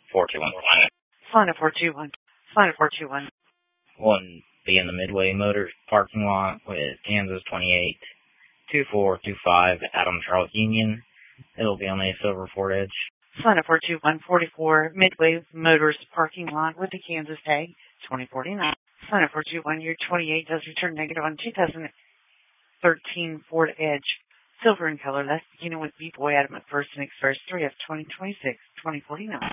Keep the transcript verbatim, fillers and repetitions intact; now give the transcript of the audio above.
four two one. Slana four two one. Slana four two one. One be in the Midway Motors parking lot with Kansas twenty-eight two four two five Adam Charles Union. It'll be on the Silver Ford Edge. Slana four two one forty-four Midway Motors parking lot with the Kansas tag twenty forty-nine. Slana four two one, your twenty-eight does return negative on two thousand thirteen Ford Edge. Silver in color, last beginning with B-Boy Adam McPherson Express three F twenty twenty-six twenty forty-nine.